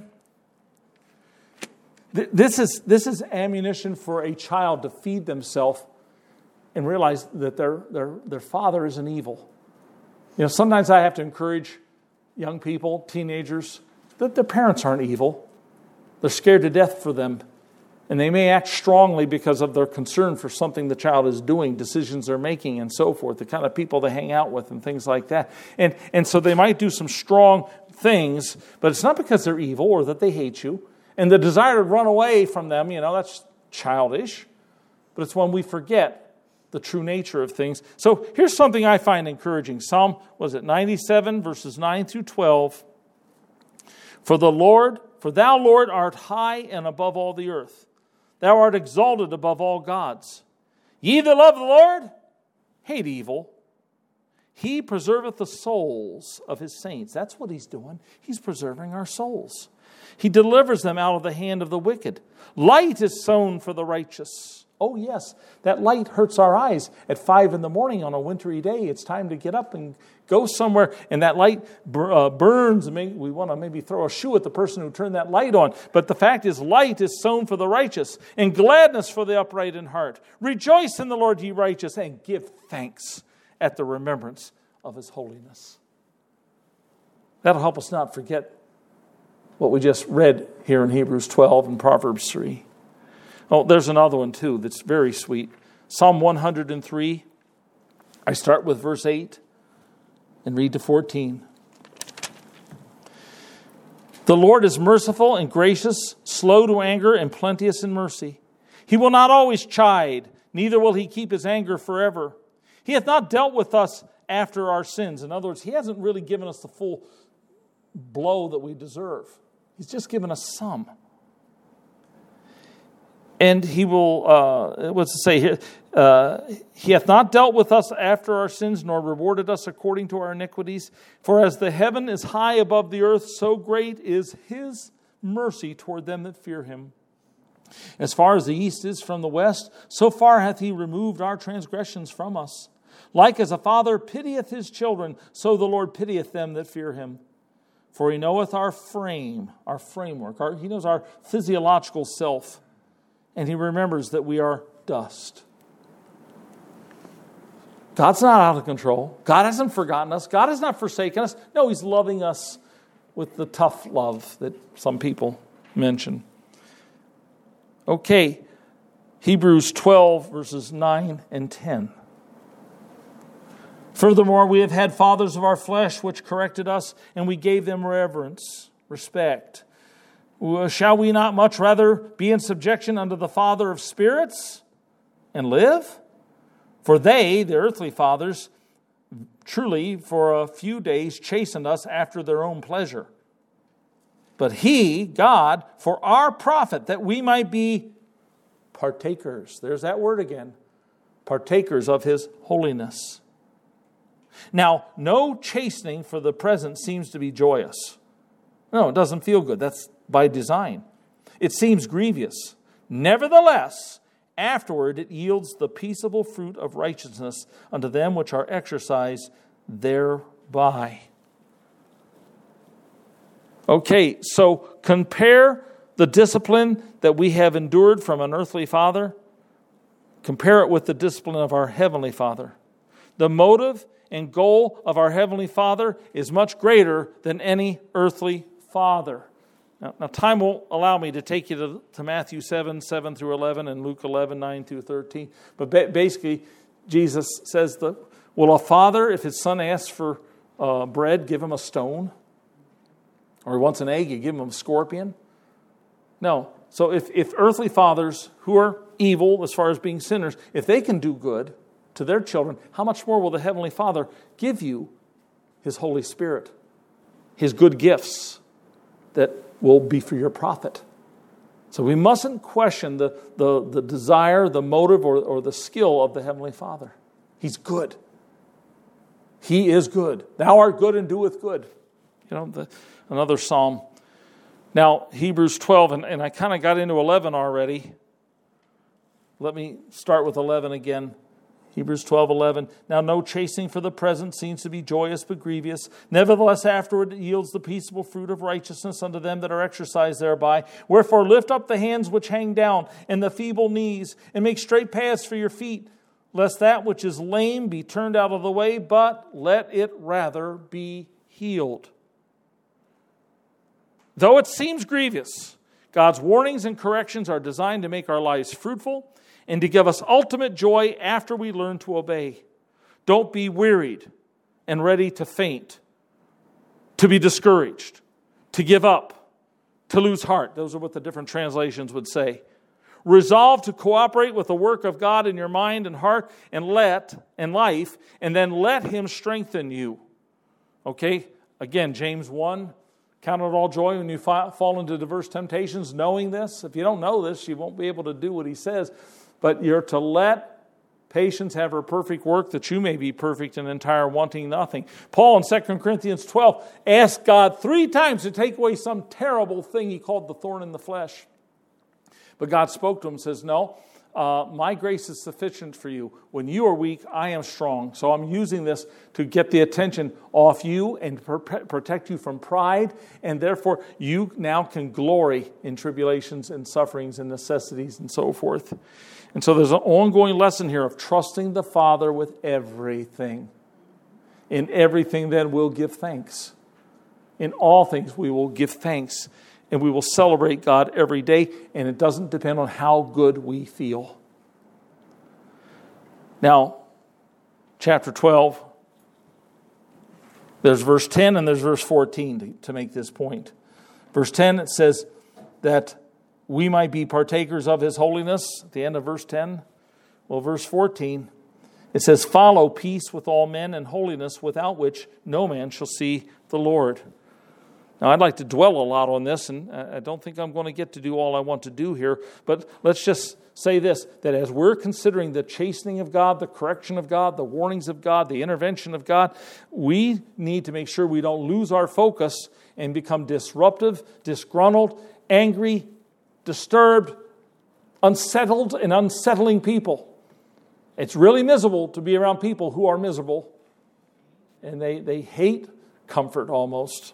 This is, this is ammunition for a child to feed themselves and realize that their, their, their father isn't evil. You know, sometimes I have to encourage young people, teenagers, that their parents aren't evil. They're scared to death for them. And they may act strongly because of their concern for something the child is doing, decisions they're making, and so forth, the kind of people they hang out with and things like that. And, and so they might do some strong things, but it's not because they're evil or that they hate you. And the desire to run away from them, you know, that's childish. But it's when we forget the true nature of things. So here's something I find encouraging. Psalm, was it ninety-seven, verses nine through twelve. For the Lord, for thou, Lord, art high and above all the earth. Thou art exalted above all gods. Ye that love the Lord, hate evil. He preserveth the souls of his saints. That's what he's doing. He's preserving our souls. He delivers them out of the hand of the wicked. Light is sown for the righteous. Oh yes, that light hurts our eyes at five in the morning on a wintry day. It's time to get up and go somewhere, and that light uh, burns. And maybe we want to maybe throw a shoe at the person who turned that light on. But the fact is, light is sown for the righteous, and gladness for the upright in heart. Rejoice in the Lord, ye righteous, and give thanks at the remembrance of his holiness. That'll help us not forget what we just read here in Hebrews twelve and Proverbs three. Oh, there's another one too that's very sweet. Psalm one hundred three. I start with verse eight and read to fourteen. The Lord is merciful and gracious, slow to anger and plenteous in mercy. He will not always chide, neither will he keep his anger forever. He hath not dealt with us after our sins. In other words, he hasn't really given us the full blow that we deserve. He's just given us some. And he will, uh, what's it say here? Uh, he hath not dealt with us after our sins, nor rewarded us according to our iniquities. For as the heaven is high above the earth, so great is his mercy toward them that fear him. As far as the east is from the west, so far hath he removed our transgressions from us. Like as a father pitieth his children, so the Lord pitieth them that fear him. For he knoweth our frame, our framework. Our, he knows our physiological self. And he remembers that we are dust. God's not out of control. God hasn't forgotten us. God has not forsaken us. No, he's loving us with the tough love that some people mention. Okay, Hebrews twelve, verses nine and ten. Furthermore, we have had fathers of our flesh which corrected us, and we gave them reverence, respect. Shall we not much rather be in subjection unto the Father of spirits and live? For they, the earthly fathers, truly for a few days chastened us after their own pleasure. But he, God, for our profit, that we might be partakers. There's that word again. Partakers of his holiness. Now, no chastening for the present seems to be joyous. No, it doesn't feel good. That's by design. It seems grievous. Nevertheless, afterward it yields the peaceable fruit of righteousness unto them which are exercised thereby. Okay, so compare the discipline that we have endured from an earthly father. Compare it with the discipline of our heavenly Father. The motive and goal of our heavenly Father is much greater than any earthly father. Now, now time won't allow me to take you to, to Matthew seven, seven through eleven, and Luke eleven, nine through thirteen. But ba- basically, Jesus says, that, will a father, if his son asks for uh, bread, give him a stone? Or he wants an egg, you give him a scorpion? No. So if, if earthly fathers who are evil as far as being sinners, if they can do good to their children, how much more will the Heavenly Father give you his Holy Spirit, his good gifts that will be for your profit? So we mustn't question the, the, the desire, the motive, or, or the skill of the Heavenly Father. He's good. He is good. Thou art good and doeth good. You know, the, another psalm. Now, Hebrews twelve, and, and I kind of got into eleven already. Let me start with eleven again. Hebrews twelve, eleven. Now no chastening for the present seems to be joyous but grievous. Nevertheless afterward it yields the peaceable fruit of righteousness unto them that are exercised thereby. Wherefore lift up the hands which hang down, and the feeble knees, and make straight paths for your feet, lest that which is lame be turned out of the way, but let it rather be healed. Though it seems grievous, God's warnings and corrections are designed to make our lives fruitful and to give us ultimate joy after we learn to obey. Don't be wearied and ready to faint, to be discouraged, to give up, to lose heart. Those are what the different translations would say. Resolve to cooperate with the work of God in your mind and heart and let and life, and then let Him strengthen you. Okay? Again, James one, count it all joy when you fall into diverse temptations, knowing this. If you don't know this, you won't be able to do what he says. But you're to let patience have her perfect work, that you may be perfect and entire, wanting nothing. Paul in Second Corinthians twelve asked God three times to take away some terrible thing he called the thorn in the flesh. But God spoke to him and says, no, uh, my grace is sufficient for you. When you are weak, I am strong. So I'm using this to get the attention off you and per- protect you from pride. And therefore, you now can glory in tribulations and sufferings and necessities and so forth. And so there's an ongoing lesson here of trusting the Father with everything. In everything, then, we'll give thanks. In all things, we will give thanks. And we will celebrate God every day. And it doesn't depend on how good we feel. Now, chapter twelve, there's verse ten and there's verse fourteen to, to make this point. Verse ten, it says that we might be partakers of His holiness. At the end of verse ten. Well, verse fourteen, it says, follow peace with all men and holiness, without which no man shall see the Lord. Now, I'd like to dwell a lot on this, and I don't think I'm going to get to do all I want to do here, but let's just say this, that as we're considering the chastening of God, the correction of God, the warnings of God, the intervention of God, we need to make sure we don't lose our focus and become disruptive, disgruntled, angry, disturbed, unsettled, and unsettling people. It's really miserable to be around people who are miserable, and they, they hate comfort almost.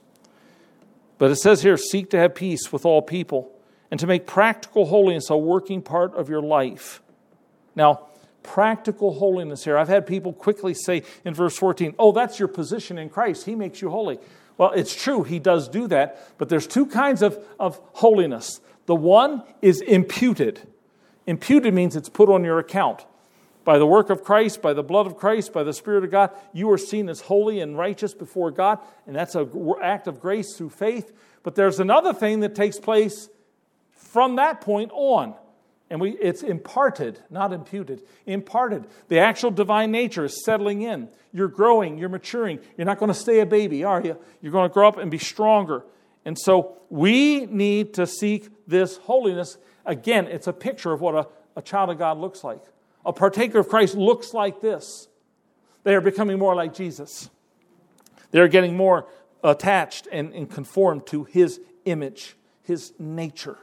But it says here, seek to have peace with all people and to make practical holiness a working part of your life. Now, practical holiness here. I've had people quickly say in verse fourteen, oh, that's your position in Christ. He makes you holy. Well, it's true. He does do that. But there's two kinds of, of holiness. The one is imputed. Imputed means it's put on your account. By the work of Christ, by the blood of Christ, by the Spirit of God, you are seen as holy and righteous before God, and that's an act of grace through faith. But there's another thing that takes place from that point on, and we it's imparted, not imputed, imparted. The actual divine nature is settling in. You're growing, you're maturing. You're not going to stay a baby, are you? You're going to grow up and be stronger. And so we need to seek this holiness. Again, it's a picture of what a, a child of God looks like. A partaker of Christ looks like this. They are becoming more like Jesus. They're getting more attached and, and conformed to His image, His nature.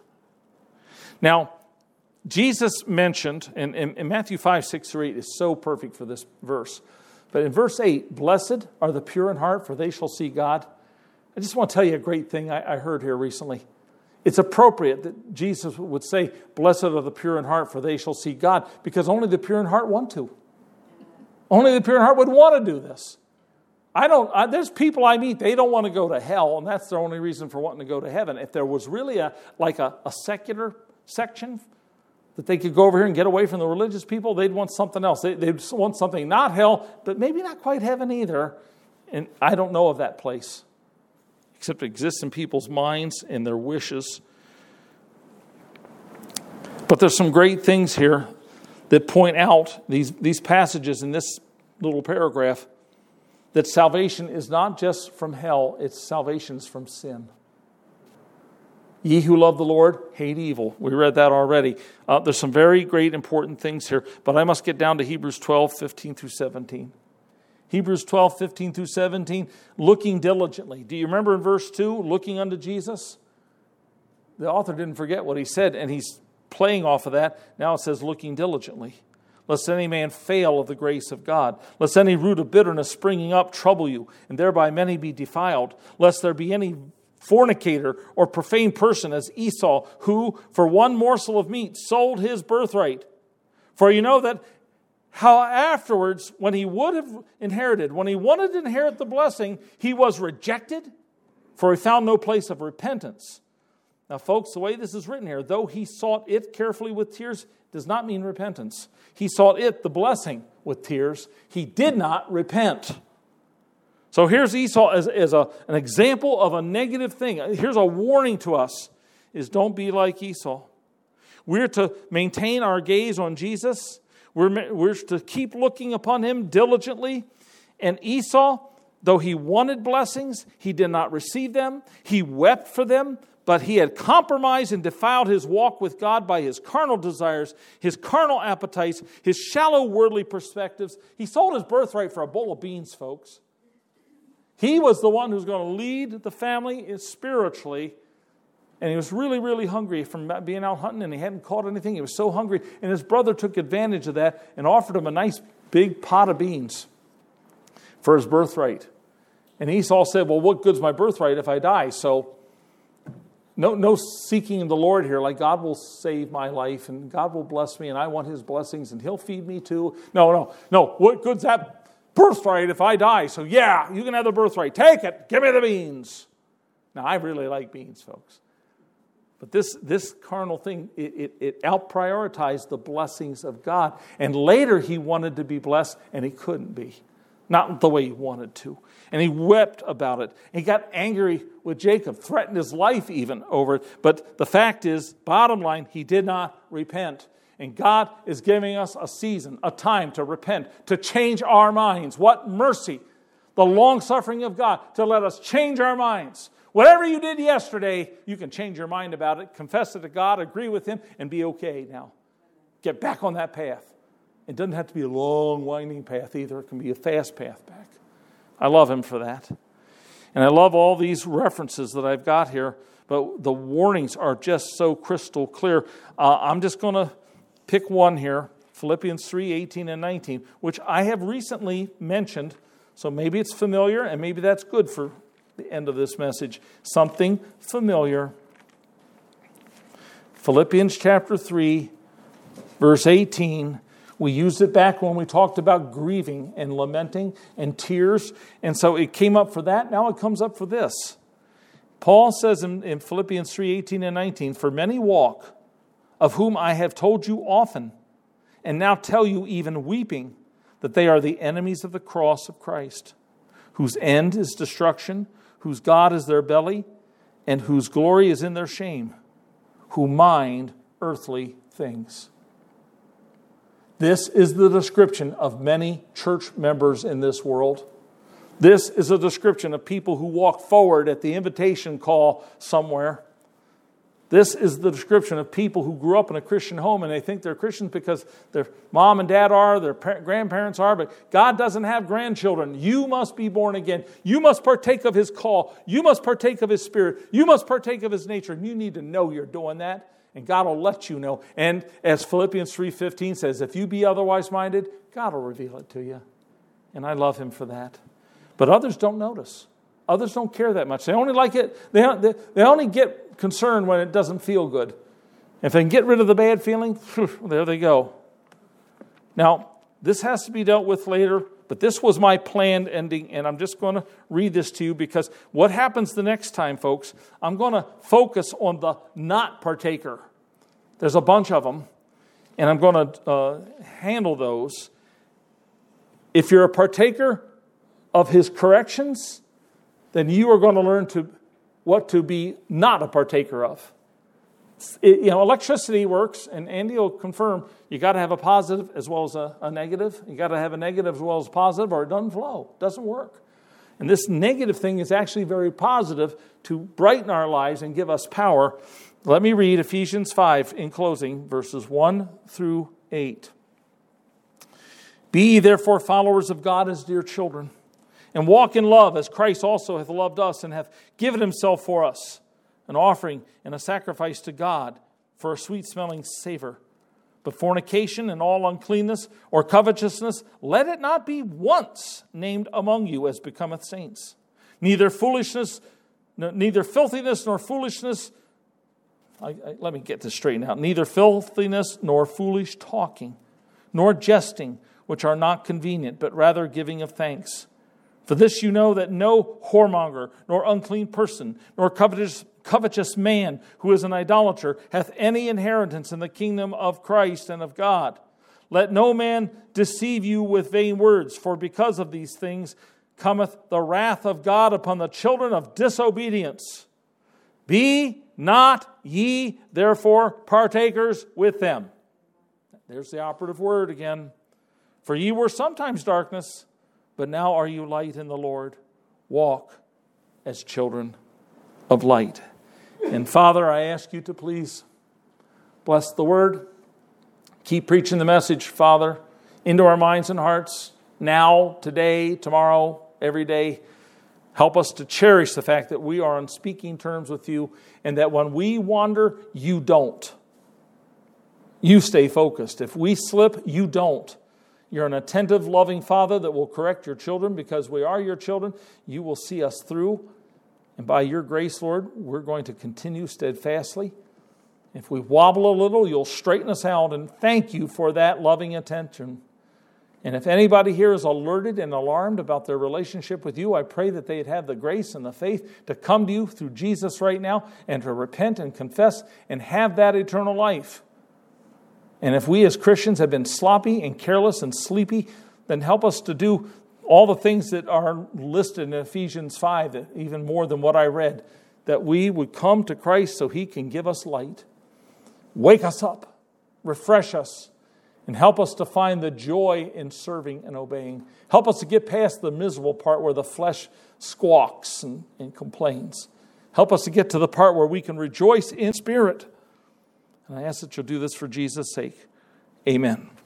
Now, Jesus mentioned, and, and, and Matthew five, six through eight is so perfect for this verse. But in verse eight, blessed are the pure in heart, for they shall see God. I just want to tell you a great thing I, I heard here recently. It's appropriate that Jesus would say, blessed are the pure in heart, for they shall see God, because only the pure in heart want to. Only the pure in heart would want to do this. I don't. I, there's people I meet, they don't want to go to hell, and that's their only reason for wanting to go to heaven. If there was really a like a, a secular section that they could go over here and get away from the religious people, they'd want something else. They, they'd want something not hell, but maybe not quite heaven either. And I don't know of that place, except it exists in people's minds and their wishes. But there's some great things here that point out, these, these passages in this little paragraph, that salvation is not just from hell, it's salvation is from sin. Ye who love the Lord, hate evil. We read that already. Uh, there's some very great important things here, but I must get down to Hebrews twelve, fifteen through seventeen. Hebrews twelve, fifteen through seventeen, looking diligently. Do you remember in verse two, looking unto Jesus? The author didn't forget what he said, and he's playing off of that. Now it says, looking diligently. Lest any man fail of the grace of God. Lest any root of bitterness springing up trouble you, and thereby many be defiled. Lest there be any fornicator or profane person as Esau, who for one morsel of meat sold his birthright. For you know that how afterwards, when he would have inherited, when he wanted to inherit the blessing, he was rejected, for he found no place of repentance. Now, folks, the way this is written here, though he sought it carefully with tears, does not mean repentance. He sought it, the blessing, with tears. He did not repent. So here's Esau as, as a, an example of a negative thing. Here's a warning to us, is don't be like Esau. We're to maintain our gaze on Jesus. We're, we're to keep looking upon him diligently. And Esau, though he wanted blessings, he did not receive them. He wept for them, but he had compromised and defiled his walk with God by his carnal desires, his carnal appetites, his shallow worldly perspectives. He sold his birthright for a bowl of beans, folks. He was the one who's going to lead the family spiritually. And he was really, really hungry from being out hunting, and he hadn't caught anything. He was so hungry. And his brother took advantage of that and offered him a nice big pot of beans for his birthright. And Esau said, well, what good's my birthright if I die? So no, no seeking the Lord here, like God will save my life and God will bless me and I want his blessings and he'll feed me too. No, no, no. What good's that birthright if I die? So yeah, you can have the birthright. Take it. Give me the beans. Now, I really like beans, folks. But this, this carnal thing, it, it, it out-prioritized the blessings of God. And later he wanted to be blessed and he couldn't be. Not the way he wanted to. And he wept about it. He got angry with Jacob, threatened his life even over it. But the fact is, bottom line, he did not repent. And God is giving us a season, a time to repent, to change our minds. What mercy, the long-suffering of God, to let us change our minds. Whatever you did yesterday, you can change your mind about it, confess it to God, agree with him, and be okay now. Get back on that path. It doesn't have to be a long, winding path either. It can be a fast path back. I love him for that. And I love all these references that I've got here, but the warnings are just so crystal clear. Uh, I'm just going to pick one here, Philippians three, eighteen and nineteen, which I have recently mentioned, so maybe it's familiar, and maybe that's good for the end of this message. Something familiar. Philippians chapter three, verse eighteen. We used it back when we talked about grieving and lamenting and tears. And so it came up for that. Now it comes up for this. Paul says in, in Philippians three, eighteen and nineteen, for many walk, of whom I have told you often, and now tell you even weeping, that they are the enemies of the cross of Christ, whose end is destruction, whose God is their belly, and whose glory is in their shame, who mind earthly things. This is the description of many church members in this world. This is a description of people who walk forward at the invitation call somewhere. This is the description of people who grew up in a Christian home and they think they're Christians because their mom and dad are, their par- grandparents are, but God doesn't have grandchildren. You must be born again. You must partake of his call. You must partake of his spirit. You must partake of his nature. And you need to know you're doing that. And God will let you know. And as Philippians three fifteen says, if you be otherwise minded, God will reveal it to you. And I love him for that. But others don't notice. Others don't care that much. They only like it. They, they, they only get concerned when it doesn't feel good. If they can get rid of the bad feeling, whew, there they go. Now, this has to be dealt with later, but this was my planned ending, and I'm just going to read this to you because what happens the next time, folks, I'm going to focus on the not partaker. There's a bunch of them, and I'm going to uh, handle those. If you're a partaker of his corrections, then you are going to learn to what to be not a partaker of. It, you know, electricity works, and Andy will confirm, you got to have a positive as well as a, a negative. You got to have a negative as well as positive, or it doesn't flow. It doesn't work. And this negative thing is actually very positive to brighten our lives and give us power. Let me read Ephesians five in closing, verses one through eight. Be ye therefore followers of God as dear children, and walk in love as Christ also hath loved us and hath given himself for us, an offering and a sacrifice to God for a sweet-smelling savor. But fornication and all uncleanness or covetousness, let it not be once named among you as becometh saints. Neither foolishness, neither filthiness nor foolishness, I, I, let me get this straightened out. Neither filthiness nor foolish talking, nor jesting, which are not convenient, but rather giving of thanks. For this you know that no whoremonger, nor unclean person, nor covetous covetous man who is an idolater hath any inheritance in the kingdom of Christ and of God. Let no man deceive you with vain words, for because of these things cometh the wrath of God upon the children of disobedience. Be not ye therefore partakers with them. There's the operative word again. For ye were sometimes darkness, but now are you light in the Lord. Walk as children of light. And Father, I ask you to please bless the word. Keep preaching the message, Father, into our minds and hearts now, today, tomorrow, every day. Help us to cherish the fact that we are on speaking terms with you, and that when we wander, you don't. You stay focused. If we slip, you don't. You're an attentive, loving Father that will correct your children because we are your children. You will see us through. And by your grace, Lord, we're going to continue steadfastly. If we wobble a little, you'll straighten us out. And thank you for that loving attention. And if anybody here is alerted and alarmed about their relationship with you, I pray that they'd have the grace and the faith to come to you through Jesus right now and to repent and confess and have that eternal life. And if we as Christians have been sloppy and careless and sleepy, then help us to do all the things that are listed in Ephesians five, even more than what I read, that we would come to Christ so He can give us light. Wake us up, refresh us, and help us to find the joy in serving and obeying. Help us to get past the miserable part where the flesh squawks and, and complains. Help us to get to the part where we can rejoice in spirit. And I ask that you'll do this for Jesus' sake. Amen.